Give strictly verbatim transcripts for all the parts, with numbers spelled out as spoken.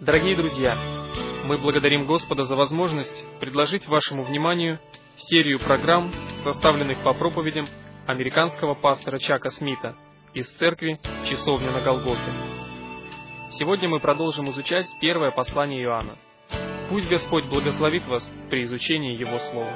Дорогие друзья, мы благодарим Господа за возможность предложить вашему вниманию серию программ, составленных по проповедям американского пастора Чака Смита из церкви «Часовня на Голгофе». Сегодня мы продолжим изучать первое послание Иоанна. Пусть Господь благословит вас при изучении Его Слова.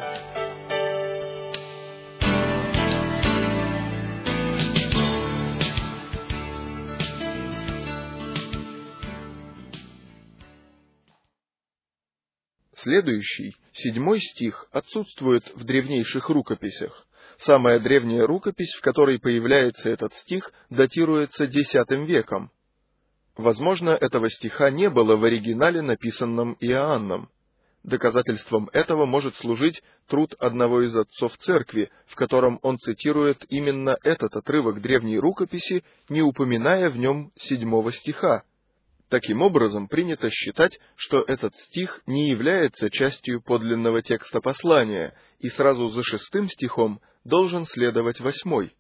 Следующий, седьмой стих, отсутствует в древнейших рукописях. Самая древняя рукопись, в которой появляется этот стих, датируется десятым веком. Возможно, этого стиха не было в оригинале, написанном Иоанном. Доказательством этого может служить труд одного из отцов церкви, в котором он цитирует именно этот отрывок древней рукописи, не упоминая в нем седьмого стиха. Таким образом, принято считать, что этот стих не является частью подлинного текста послания, и сразу за шестым стихом должен следовать восьмой.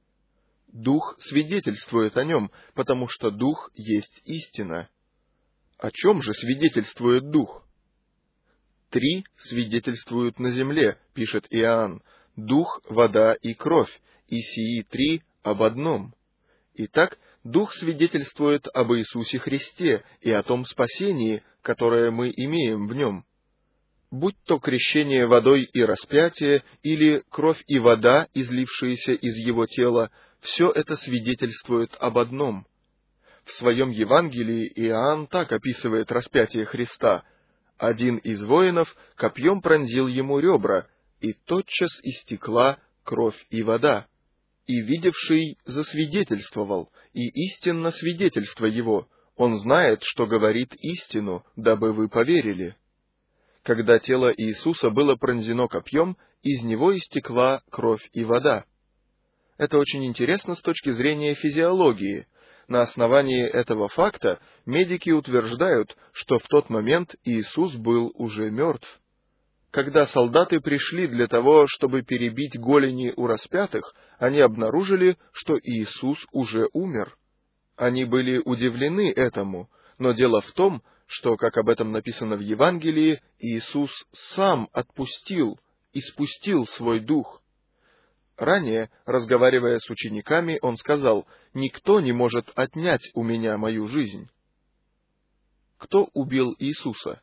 Дух свидетельствует о нем, потому что Дух есть истина. О чем же свидетельствует Дух? Три свидетельствуют на земле, пишет Иоанн: Дух, вода и кровь, и сии три об одном. Итак, Дух свидетельствует об Иисусе Христе и о том спасении, которое мы имеем в Нем. Будь то крещение водой и распятие, или кровь и вода, излившиеся из Его тела, все это свидетельствует об одном. В своем Евангелии Иоанн так описывает распятие Христа: «Один из воинов копьем пронзил ему ребра, и тотчас истекла кровь и вода. И видевший засвидетельствовал, и истинно свидетельство его, он знает, что говорит истину, дабы вы поверили». Когда тело Иисуса было пронзено копьем, из него истекла кровь и вода. Это очень интересно с точки зрения физиологии. На основании этого факта медики утверждают, что в тот момент Иисус был уже мертв. Когда солдаты пришли для того, чтобы перебить голени у распятых, они обнаружили, что Иисус уже умер. Они были удивлены этому, но дело в том, что, как об этом написано в Евангелии, Иисус сам отпустил, испустил свой дух. Ранее, разговаривая с учениками, он сказал: «Никто не может отнять у меня мою жизнь». Кто убил Иисуса?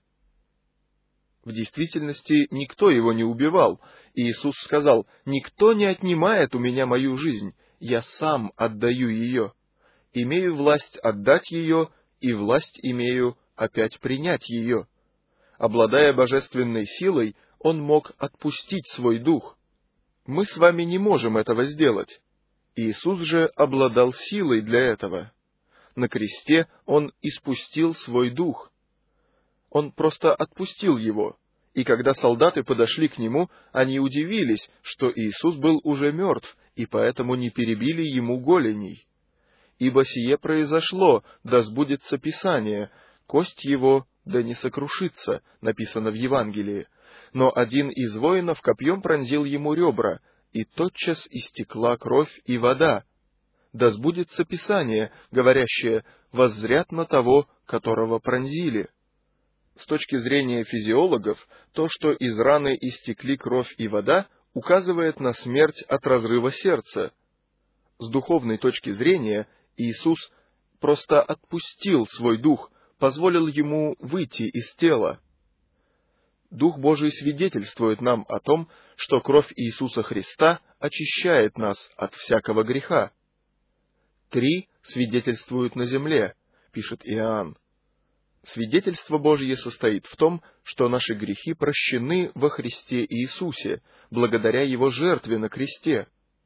В действительности, никто его не убивал. Иисус сказал: «Никто не отнимает у меня мою жизнь, я сам отдаю ее. Имею власть отдать ее, и власть имею опять принять ее». Обладая божественной силой, он мог отпустить свой дух. Мы с вами не можем этого сделать. Иисус же обладал силой для этого. На кресте он испустил свой дух. Он просто отпустил его, и когда солдаты подошли к нему, они удивились, что Иисус был уже мертв, и поэтому не перебили ему голеней. «Ибо сие произошло, да сбудется Писание, кость его да не сокрушится», написано в Евангелии. Но один из воинов копьем пронзил ему ребра, и тотчас истекла кровь и вода. Да сбудется Писание, говорящее: «Воззрят на того, которого пронзили». С точки зрения физиологов, то, что из раны истекли кровь и вода, указывает на смерть от разрыва сердца. С духовной точки зрения, Иисус просто отпустил свой дух, позволил ему выйти из тела. Дух Божий свидетельствует нам о том, что кровь Иисуса Христа очищает нас от всякого греха. Три свидетельствуют на земле, пишет Иоанн. Свидетельство Божье состоит в том, что наши грехи прощены во Христе Иисусе, благодаря Его жертве на кресте.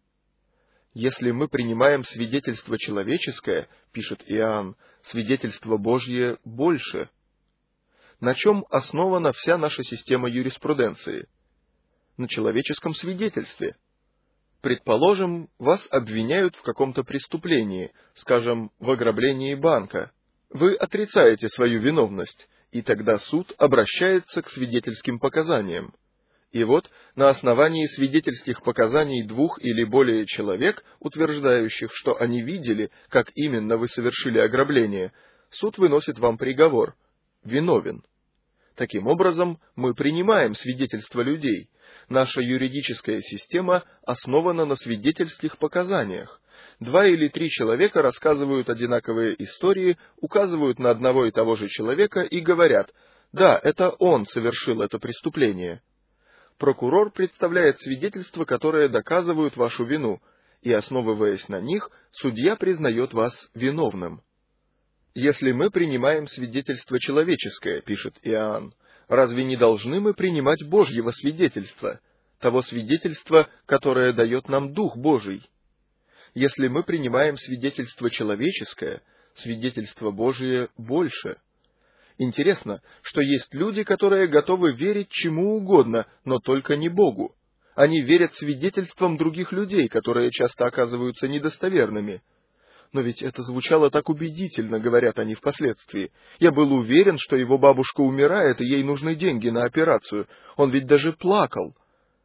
Если мы принимаем свидетельство человеческое, пишет Иоанн, свидетельство Божье больше. На чем основана вся наша система юриспруденции? На человеческом свидетельстве. Предположим, вас обвиняют в каком-то преступлении, скажем, в ограблении банка. Вы отрицаете свою виновность, и тогда суд обращается к свидетельским показаниям. И вот, на основании свидетельских показаний двух или более человек, утверждающих, что они видели, как именно вы совершили ограбление, суд выносит вам приговор. виновен. Таким образом, мы принимаем свидетельства людей. Наша юридическая система основана на свидетельских показаниях. Два или три человека рассказывают одинаковые истории, указывают на одного и того же человека и говорят: «Да, это он совершил это преступление». Прокурор представляет свидетельства, которые доказывают вашу вину, и, основываясь на них, судья признает вас виновным. «Если мы принимаем свидетельство человеческое, — пишет Иоанн, — разве не должны мы принимать Божьего свидетельства, того свидетельства, которое дает нам Дух Божий? Если мы принимаем свидетельство человеческое, свидетельство Божие больше». Интересно, что есть люди, которые готовы верить чему угодно, но только не Богу. Они верят свидетельствам других людей, которые часто оказываются недостоверными. Но ведь это звучало так убедительно, говорят они впоследствии. Я был уверен, что его бабушка умирает, и ей нужны деньги на операцию. Он ведь даже плакал.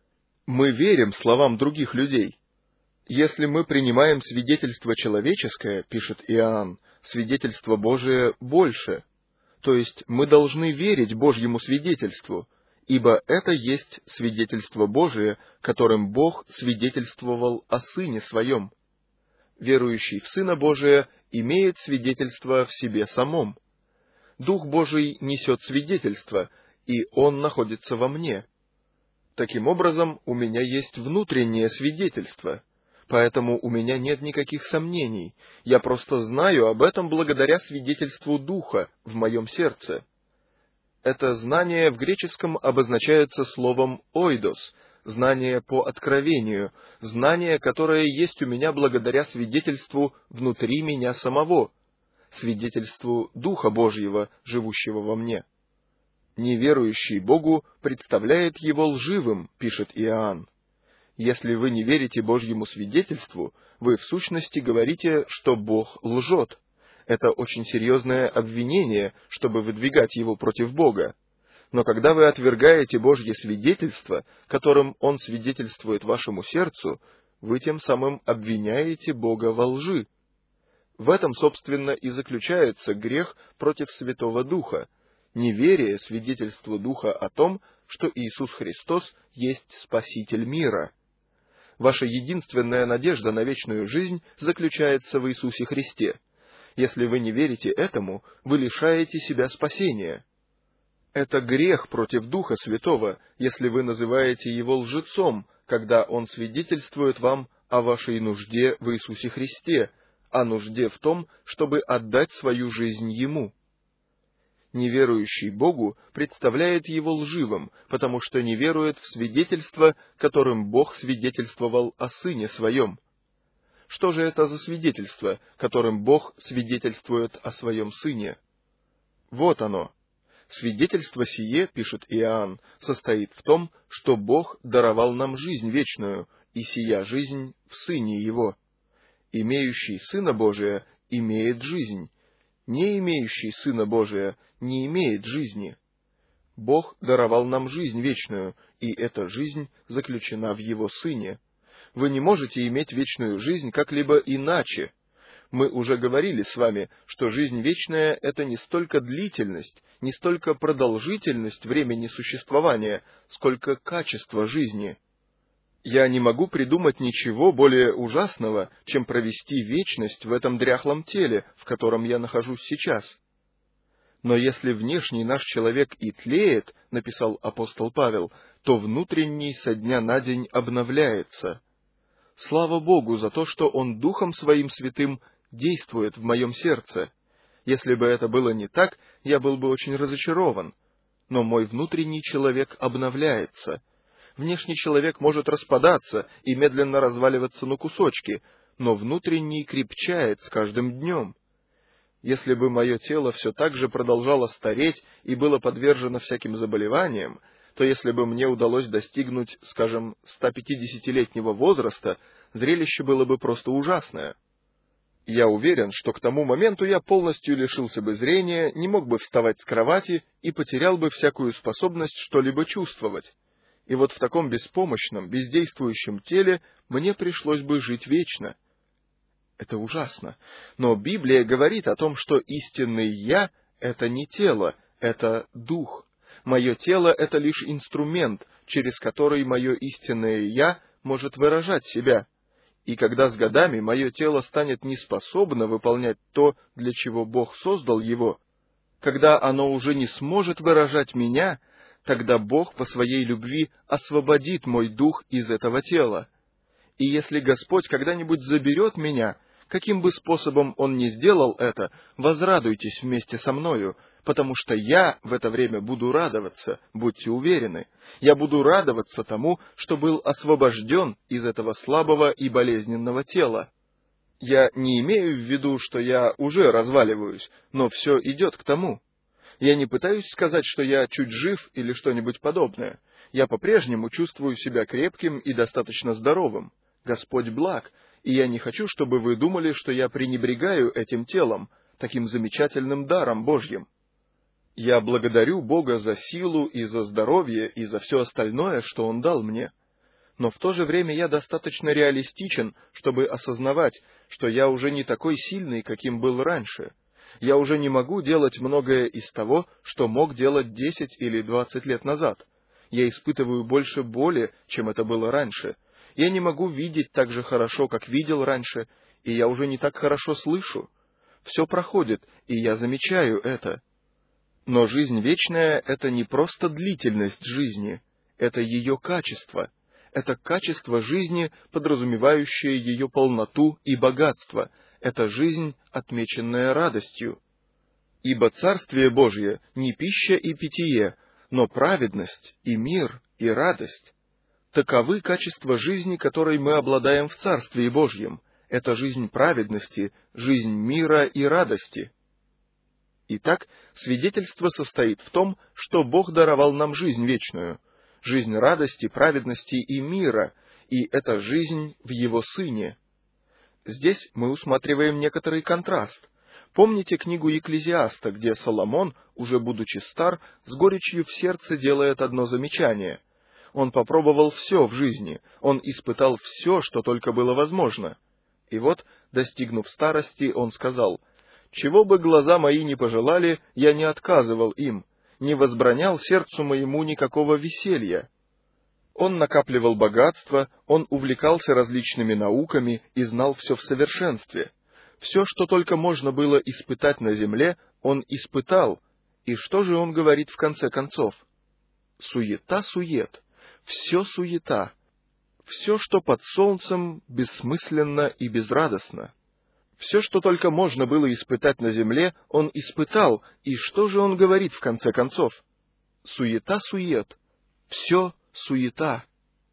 Мы верим словам других людей. Если мы принимаем свидетельство человеческое, пишет Иоанн, свидетельство Божие больше. То есть мы должны верить Божьему свидетельству, ибо это есть свидетельство Божие, которым Бог свидетельствовал о Сыне Своем. Верующий в Сына Божия имеет свидетельство в себе самом. Дух Божий несет свидетельство, и Он находится во мне. Таким образом, у меня есть внутреннее свидетельство, поэтому у меня нет никаких сомнений. Я просто знаю об этом благодаря свидетельству Духа в моем сердце. Это знание в греческом обозначается словом «ойдос», знание по откровению, знание, которое есть у меня благодаря свидетельству внутри меня самого, свидетельству Духа Божьего, живущего во мне. Неверующий Богу представляет его лживым, пишет Иоанн. Если вы не верите Божьему свидетельству, вы в сущности говорите, что Бог лжет. Это очень серьезное обвинение, чтобы выдвигать его против Бога. Но когда вы отвергаете Божье свидетельство, которым Он свидетельствует вашему сердцу, вы тем самым обвиняете Бога во лжи. В этом, собственно, и заключается грех против Святого Духа, неверие свидетельству Духа о том, что Иисус Христос есть Спаситель мира. Ваша единственная надежда на вечную жизнь заключается в Иисусе Христе. Если вы не верите этому, вы лишаете себя спасения. Это грех против Духа Святого, если вы называете Его лжецом, когда Он свидетельствует вам о вашей нужде в Иисусе Христе, о нужде в том, чтобы отдать свою жизнь Ему. Неверующий Богу представляет Его лживым, потому что не верует в свидетельство, которым Бог свидетельствовал о Сыне Своем. Что же это за свидетельство, которым Бог свидетельствует о Своем Сыне? Вот оно. Свидетельство сие, пишет Иоанн, состоит в том, что Бог даровал нам жизнь вечную, и сия жизнь в Сыне Его. Имеющий Сына Божия имеет жизнь, не имеющий Сына Божия не имеет жизни. Бог даровал нам жизнь вечную, и эта жизнь заключена в Его Сыне. Вы не можете иметь вечную жизнь как-либо иначе. Мы уже говорили с вами, что жизнь вечная — это не столько длительность, не столько продолжительность времени существования, сколько качество жизни. Я не могу придумать ничего более ужасного, чем провести вечность в этом дряхлом теле, в котором я нахожусь сейчас. Но если внешний наш человек и тлеет, написал апостол Павел, то внутренний со дня на день обновляется. Слава Богу за то, что Он Духом Своим Святым действует в моем сердце. Если бы это было не так, я был бы очень разочарован. Но мой внутренний человек обновляется. Внешний человек может распадаться и медленно разваливаться на кусочки, но внутренний крепчает с каждым днем. Если бы мое тело все так же продолжало стареть и было подвержено всяким заболеваниям, то если бы мне удалось достигнуть, скажем, ста пятидесятилетнего возраста, зрелище было бы просто ужасное. Я уверен, что к тому моменту я полностью лишился бы зрения, не мог бы вставать с кровати и потерял бы всякую способность что-либо чувствовать. И вот в таком беспомощном, бездействующем теле мне пришлось бы жить вечно. Это ужасно. Но Библия говорит о том, что истинный «я» — это не тело, это Дух. Мое тело — это лишь инструмент, через который мое истинное «я» может выражать себя. И когда с годами мое тело станет неспособно выполнять то, для чего Бог создал его, когда оно уже не сможет выражать меня, тогда Бог по своей любви освободит мой дух из этого тела. И если Господь когда-нибудь заберет меня, каким бы способом Он ни сделал это, возрадуйтесь вместе со мною, потому что я в это время буду радоваться, будьте уверены. Я буду радоваться тому, что был освобожден из этого слабого и болезненного тела. Я не имею в виду, что я уже разваливаюсь, но все идет к тому. Я не пытаюсь сказать, что я чуть жив или что-нибудь подобное. Я по-прежнему чувствую себя крепким и достаточно здоровым. Господь благ, и я не хочу, чтобы вы думали, что я пренебрегаю этим телом, таким замечательным даром Божьим. Я благодарю Бога за силу и за здоровье и за все остальное, что Он дал мне. Но в то же время я достаточно реалистичен, чтобы осознавать, что я уже не такой сильный, каким был раньше. Я уже не могу делать многое из того, что мог делать десять или двадцать лет назад. Я испытываю больше боли, чем это было раньше. Я не могу видеть так же хорошо, как видел раньше, и я уже не так хорошо слышу. Все проходит, и я замечаю это. Но жизнь вечная — это не просто длительность жизни, это ее качество. Это качество жизни, подразумевающее ее полноту и богатство. Это жизнь, отмеченная радостью. Ибо Царствие Божье не пища и питье, но праведность и мир и радость. Таковы качества жизни, которой мы обладаем в Царстве Божьем. Это жизнь праведности, жизнь мира и радости. Итак, свидетельство состоит в том, что Бог даровал нам жизнь вечную, жизнь радости, праведности и мира, и это жизнь в Его Сыне. Здесь мы усматриваем некоторый контраст. Помните книгу Екклезиаста, где Соломон, уже будучи стар, с горечью в сердце делает одно замечание. Он попробовал все в жизни, он испытал все, что только было возможно. И вот, достигнув старости, он сказал: «Чего бы глаза мои не пожелали, я не отказывал им, не возбранял сердцу моему никакого веселья». Он накапливал богатство, он увлекался различными науками и знал все в совершенстве. Все, что только можно было испытать на земле, он испытал. И что же он говорит в конце концов? Суета-сует. Все суета. Все, что под солнцем, бессмысленно и безрадостно. Все, что только можно было испытать на земле, он испытал. И что же он говорит в конце концов? Суета-сует. Все суета.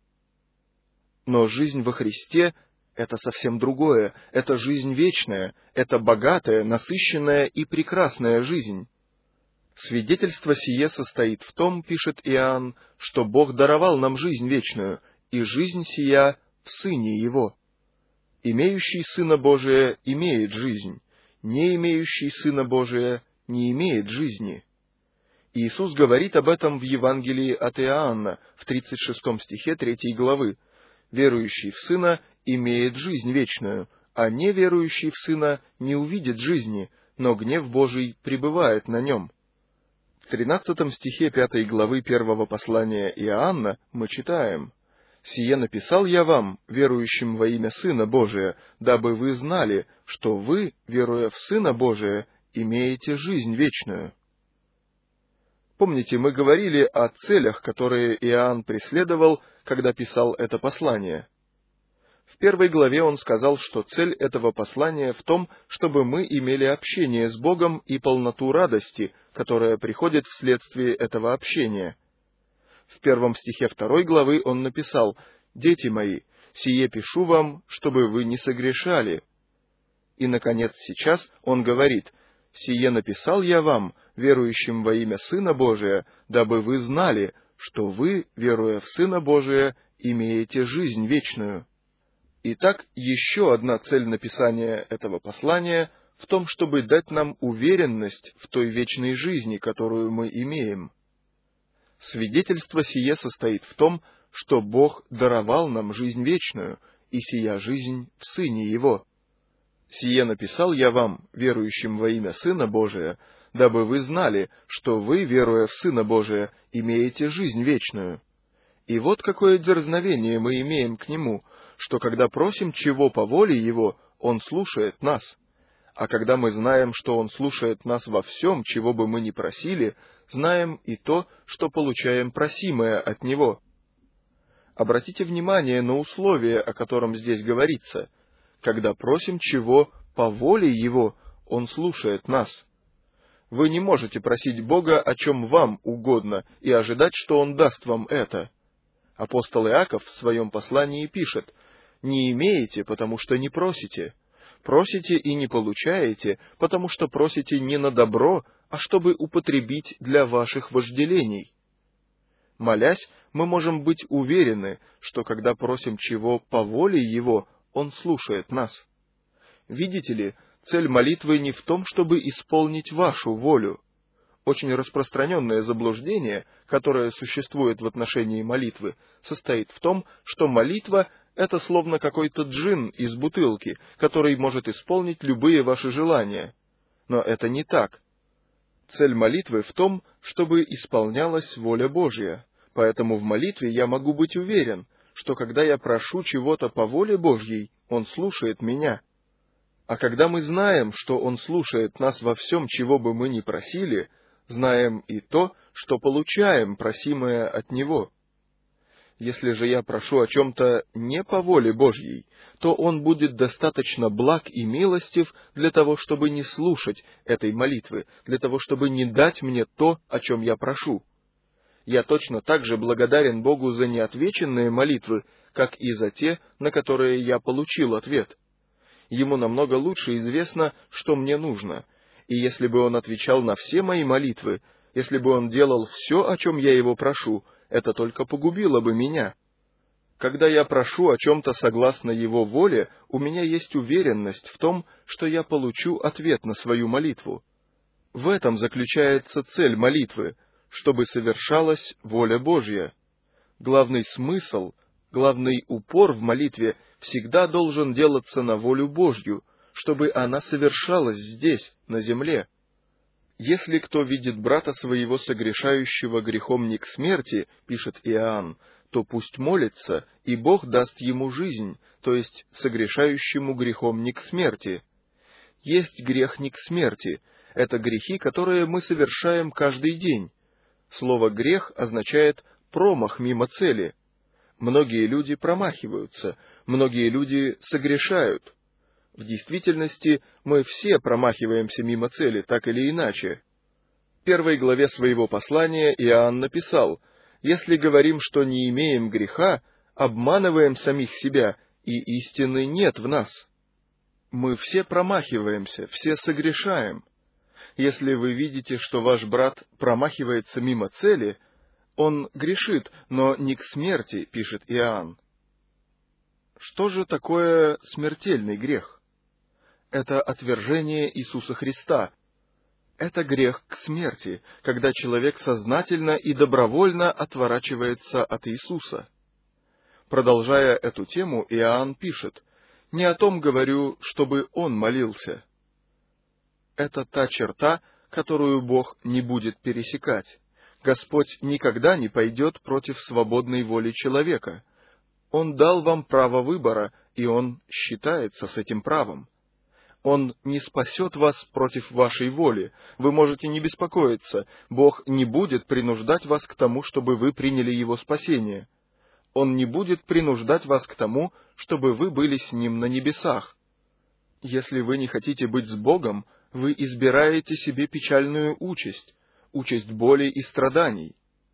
Но жизнь во Христе — это совсем другое. Это жизнь вечная, это богатая, насыщенная и прекрасная жизнь. Свидетельство сие состоит в том, пишет Иоанн, что Бог даровал нам жизнь вечную, и жизнь сия в Сыне Его. Имеющий Сына Божия имеет жизнь, не имеющий Сына Божия не имеет жизни. Иисус говорит об этом в Евангелии от Иоанна, в тридцать шестом стихе третьей главы. «Верующий в Сына имеет жизнь вечную, а неверующий в Сына не увидит жизни, но гнев Божий пребывает на нем». В тринадцатом стихе пятой главы первого послания Иоанна мы читаем: «Сие написал я вам, верующим во имя Сына Божия, дабы вы знали, что вы, веруя в Сына Божия, имеете жизнь вечную». Помните, мы говорили о целях, которые Иоанн преследовал, когда писал это послание. В первой главе он сказал, что цель этого послания в том, чтобы мы имели общение с Богом и полноту радости, которая приходит вследствие этого общения. В первом стихе второй главы он написал: «Дети мои, сие пишу вам, чтобы вы не согрешали». И, наконец, сейчас он говорит: «Сие написал я вам, верующим во имя Сына Божия, дабы вы знали, что вы, веруя в Сына Божия, имеете жизнь вечную». Итак, еще одна цель написания этого послания в том, чтобы дать нам уверенность в той вечной жизни, которую мы имеем. Свидетельство сие состоит в том, что Бог даровал нам жизнь вечную, и сия жизнь в Сыне Его. «Сие написал я вам, верующим во имя Сына Божия, дабы вы знали, что вы, веруя в Сына Божия, имеете жизнь вечную. И вот какое дерзновение мы имеем к Нему, что когда просим чего по воле Его, Он слушает нас. А когда мы знаем, что Он слушает нас во всем, чего бы мы ни просили, знаем и то, что получаем просимое от Него. Обратите внимание на условие, о котором здесь говорится. Когда просим чего по воле Его, Он слушает нас. Вы не можете просить Бога, о чем вам угодно, и ожидать, что Он даст вам это. Апостол Иаков в своем послании пишет: «Не имеете, потому что не просите. Просите и не получаете, потому что просите не на добро, а чтобы употребить для ваших вожделений». Молясь, мы можем быть уверены, что когда просим чего по воле Его, Он слушает нас. Видите ли, цель молитвы не в том, чтобы исполнить вашу волю. Очень распространенное заблуждение, которое существует в отношении молитвы, состоит в том, что молитва — это словно какой-то джин из бутылки, который может исполнить любые ваши желания. Но это не так. Цель молитвы в том, чтобы исполнялась воля Божья. Поэтому в молитве я могу быть уверен, что когда я прошу чего-то по воле Божьей, Он слушает меня. А когда мы знаем, что Он слушает нас во всем, чего бы мы ни просили, знаем и то, что получаем просимое от Него. Если же я прошу о чем-то не по воле Божьей, то Он будет достаточно благ и милостив для того, чтобы не слушать этой молитвы, для того, чтобы не дать мне то, о чем я прошу. Я точно так же благодарен Богу за неотвеченные молитвы, как и за те, на которые я получил ответ. Ему намного лучше известно, что мне нужно, и если бы Он отвечал на все мои молитвы, если бы Он делал все, о чем я Его прошу, это только погубило бы меня. Когда я прошу о чем-то согласно Его воле, у меня есть уверенность в том, что я получу ответ на свою молитву. В этом заключается цель молитвы, чтобы совершалась воля Божья. Главный смысл, главный упор в молитве всегда должен делаться на волю Божью, чтобы она совершалась здесь, на земле. «Если кто видит брата своего согрешающего грехом не к смерти, — пишет Иоанн, — то пусть молится, и Бог даст ему жизнь, то есть согрешающему грехом не к смерти». Есть грех не к смерти — это грехи, которые мы совершаем каждый день. Слово «грех» означает промах мимо цели. Многие люди промахиваются, многие люди согрешают. В действительности мы все промахиваемся мимо цели, так или иначе. В первой главе своего послания Иоанн написал: «Если говорим, что не имеем греха, обманываем самих себя, и истины нет в нас». Мы все промахиваемся, все согрешаем. Если вы видите, что ваш брат промахивается мимо цели, он грешит, но не к смерти, пишет Иоанн. Что же такое смертельный грех? Это отвержение Иисуса Христа. Это грех к смерти, когда человек сознательно и добровольно отворачивается от Иисуса. Продолжая эту тему, Иоанн пишет: «Не о том говорю, чтобы он молился». Это та черта, которую Бог не будет пересекать. Господь никогда не пойдет против свободной воли человека. Он дал вам право выбора, и Он считается с этим правом. Он не спасет вас против вашей воли. Вы можете не беспокоиться. Бог не будет принуждать вас к тому, чтобы вы приняли Его спасение. Он не будет принуждать вас к тому, чтобы вы были с Ним на небесах. Если вы не хотите быть с Богом, вы избираете себе печальную участь, участь боли и страданий.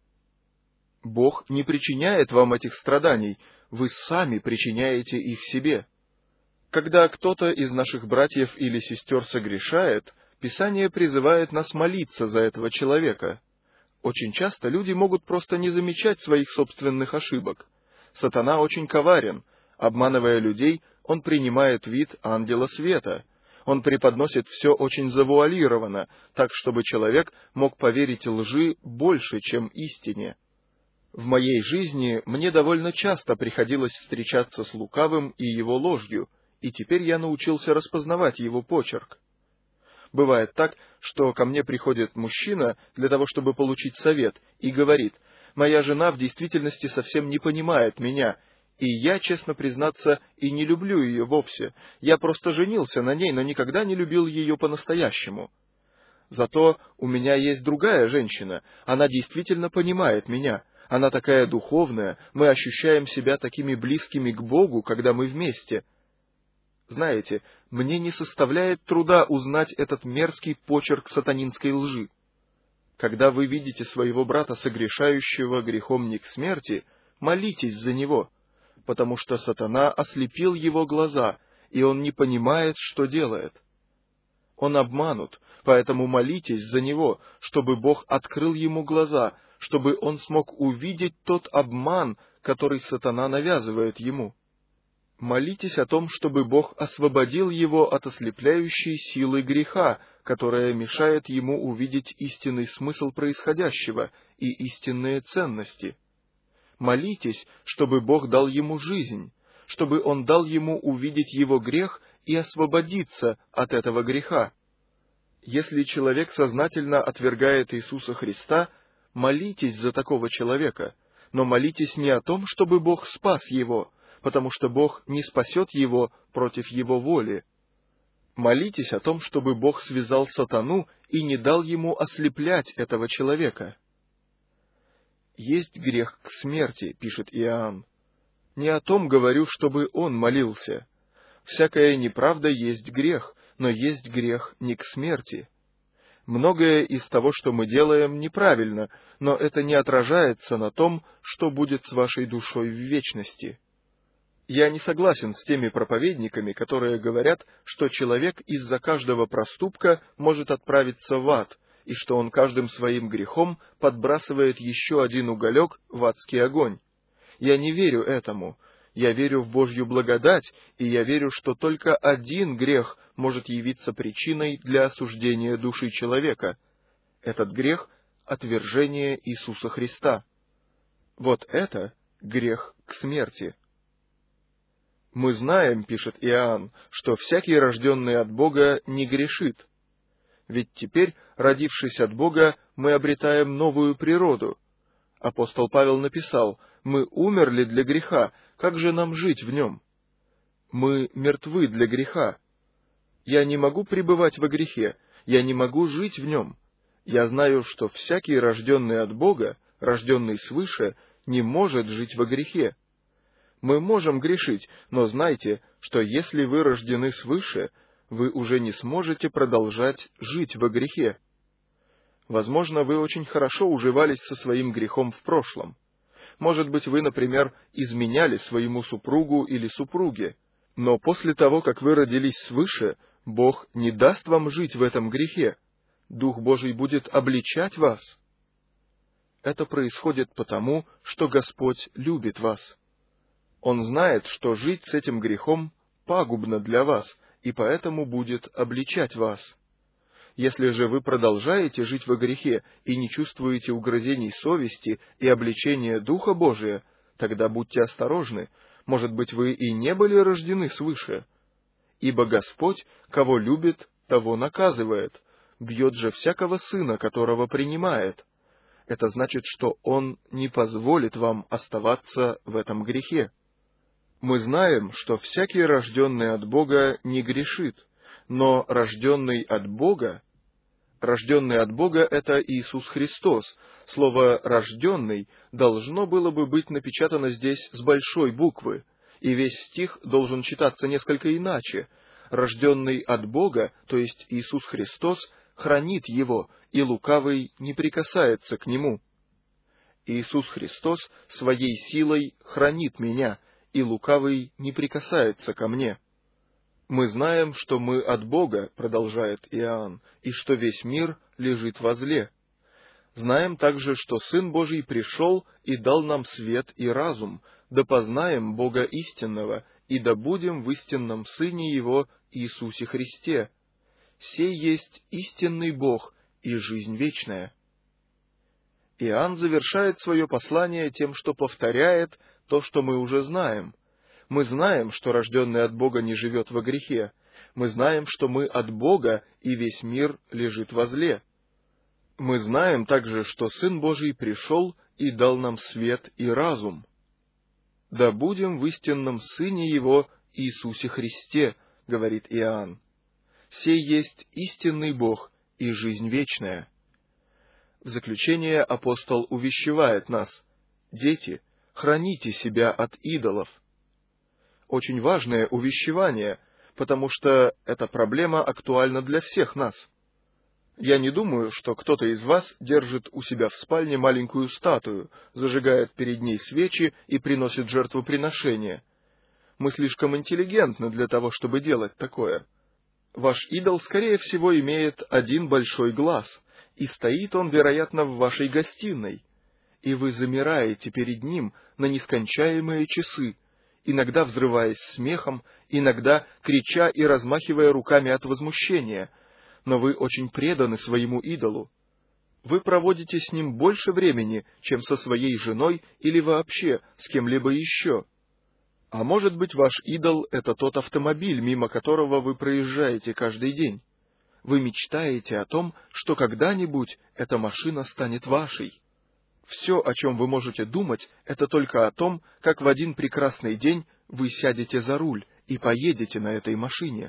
Бог не причиняет вам этих страданий, вы сами причиняете их себе. Когда кто-то из наших братьев или сестер согрешает, Писание призывает нас молиться за этого человека. Очень часто люди могут просто не замечать своих собственных ошибок. Сатана очень коварен. Обманывая людей, он принимает вид ангела света. Он преподносит все очень завуалированно, так, чтобы человек мог поверить лжи больше, чем истине. В моей жизни мне довольно часто приходилось встречаться с лукавым и его ложью, и теперь я научился распознавать его почерк. Бывает так, что ко мне приходит мужчина для того, чтобы получить совет, и говорит: «Моя жена в действительности совсем не понимает меня, и я, честно признаться, и не люблю ее вовсе. Я просто женился на ней, но никогда не любил ее по-настоящему. Зато у меня есть другая женщина, она действительно понимает меня, она такая духовная, мы ощущаем себя такими близкими к Богу, когда мы вместе». Знаете, мне не составляет труда узнать этот мерзкий почерк сатанинской лжи. Когда вы видите своего брата, согрешающего грехом не к смерти, молитесь за него, потому что сатана ослепил его глаза, и он не понимает, что делает. Он обманут, поэтому молитесь за него, чтобы Бог открыл ему глаза, чтобы он смог увидеть тот обман, который сатана навязывает ему. Молитесь о том, чтобы Бог освободил его от ослепляющей силы греха, которая мешает ему увидеть истинный смысл происходящего и истинные ценности. Молитесь, чтобы Бог дал ему жизнь, чтобы Он дал ему увидеть его грех и освободиться от этого греха. Если человек сознательно отвергает Иисуса Христа, молитесь за такого человека, но молитесь не о том, чтобы Бог спас его, потому что Бог не спасет его против его воли. Молитесь о том, чтобы Бог связал сатану и не дал ему ослеплять этого человека. «Есть грех к смерти», — пишет Иоанн. «Не о том говорю, чтобы он молился. Всякая неправда есть грех, но есть грех не к смерти. Многое из того, что мы делаем, неправильно, но это не отражается на том, что будет с вашей душой в вечности». Я не согласен с теми проповедниками, которые говорят, что человек из-за каждого проступка может отправиться в ад, и что он каждым своим грехом подбрасывает еще один уголек в адский огонь. Я не верю этому. Я верю в Божью благодать, и я верю, что только один грех может явиться причиной для осуждения души человека. Этот грех — отвержение Иисуса Христа. Вот это грех к смерти. «Мы знаем, — пишет Иоанн, — что всякий, рожденный от Бога, не грешит. Ведь теперь, родившись от Бога, мы обретаем новую природу. Апостол Павел написал: «Мы умерли для греха, как же нам жить в нем? Мы мертвы для греха. Я не могу пребывать во грехе, я не могу жить в нем. Я знаю, что всякий, рожденный от Бога, рожденный свыше, не может жить во грехе. Мы можем грешить, но знайте, что если вы рождены свыше, вы уже не сможете продолжать жить во грехе». Возможно, вы очень хорошо уживались со своим грехом в прошлом. Может быть, вы, например, изменяли своему супругу или супруге, но после того, как вы родились свыше, Бог не даст вам жить в этом грехе. Дух Божий будет обличать вас. Это происходит потому, что Господь любит вас. Он знает, что жить с этим грехом пагубно для вас, и поэтому будет обличать вас. Если же вы продолжаете жить во грехе и не чувствуете угрызений совести и обличения Духа Божия, тогда будьте осторожны, может быть, вы и не были рождены свыше. Ибо Господь, кого любит, того наказывает, бьет же всякого сына, которого принимает. Это значит, что Он не позволит вам оставаться в этом грехе. Мы знаем, что всякий, рожденный от Бога, не грешит, но рожденный от Бога, рожденный от Бога — это Иисус Христос. Слово «рожденный» должно было бы быть напечатано здесь с большой буквы, и весь стих должен читаться несколько иначе. Рожденный от Бога, то есть Иисус Христос, хранит его, и лукавый не прикасается к нему. Иисус Христос своей силой хранит меня, и лукавый не прикасается ко мне. Мы знаем, что мы от Бога, продолжает Иоанн, и что весь мир лежит во зле. Знаем также, что Сын Божий пришел и дал нам свет и разум, да познаем Бога истинного, и да будем в истинном Сыне Его Иисусе Христе. Сей есть истинный Бог и жизнь вечная». Иоанн завершает свое послание тем, что повторяет то, что мы уже знаем. Мы знаем, что рожденный от Бога не живет во грехе. Мы знаем, что мы от Бога, и весь мир лежит во зле. Мы знаем также, что Сын Божий пришел и дал нам свет и разум. Да будем в истинном Сыне Его, Иисусе Христе, говорит Иоанн. Сей есть истинный Бог и жизнь вечная. В заключение апостол увещевает нас: дети, храните себя от идолов. Очень важное увещевание, потому что эта проблема актуальна для всех нас. Я не думаю, что кто-то из вас держит у себя в спальне маленькую статую, зажигает перед ней свечи и приносит жертвоприношение. Мы слишком интеллигентны для того, чтобы делать такое. Ваш идол, скорее всего, имеет один большой глаз, и стоит он, вероятно, в вашей гостиной, и вы замираете перед ним на нескончаемые часы, иногда взрываясь смехом, иногда крича и размахивая руками от возмущения, но вы очень преданы своему идолу. Вы проводите с ним больше времени, чем со своей женой или вообще с кем-либо еще. А может быть, ваш идол — это тот автомобиль, мимо которого вы проезжаете каждый день. Вы мечтаете о том, что когда-нибудь эта машина станет вашей. Все, о чем вы можете думать, это только о том, как в один прекрасный день вы сядете за руль и поедете на этой машине.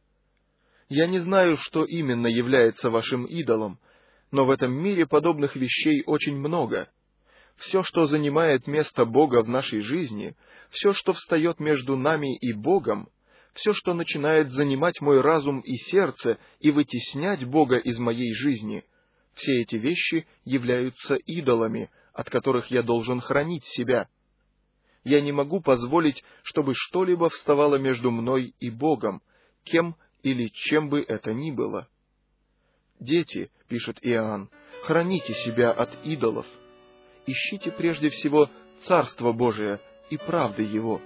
Я не знаю, что именно является вашим идолом, но в этом мире подобных вещей очень много. Все, что занимает место Бога в нашей жизни, все, что встает между нами и Богом, все, что начинает занимать мой разум и сердце и вытеснять Бога из моей жизни, все эти вещи являются идолами, от которых я должен хранить себя. Я не могу позволить, чтобы что-либо вставало между мной и Богом, кем или чем бы это ни было. «Дети», — пишет Иоанн, — «храните себя от идолов. Ищите прежде всего Царство Божие и правды Его».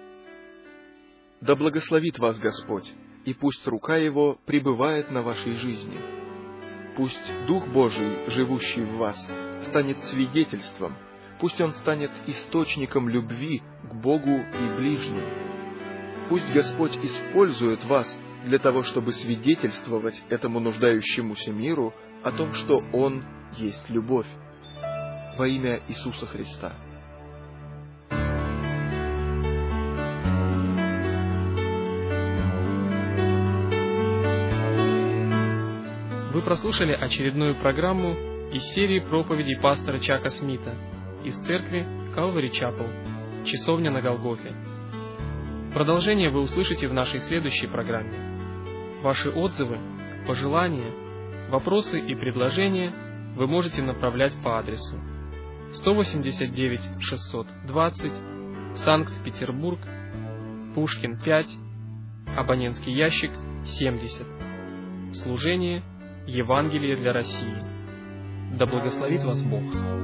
Да благословит вас Господь, и пусть рука Его пребывает на вашей жизни. Пусть Дух Божий, живущий в вас, станет свидетельством, пусть Он станет источником любви к Богу и ближним. Пусть Господь использует вас для того, чтобы свидетельствовать этому нуждающемуся миру о том, что Он есть любовь. Во имя Иисуса Христа. Вы прослушали очередную программу из серии проповедей пастора Чака Смита из церкви Calvary Chapel, Часовня на Голгофе. Продолжение вы услышите в нашей следующей программе. Ваши отзывы, пожелания, вопросы и предложения вы можете направлять по адресу сто восемьдесят девять шестьсот двадцать, Санкт-Петербург, Пушкин пять, абонентский ящик семьдесят. Служение Евангелие для России. Да благословит вас Бог!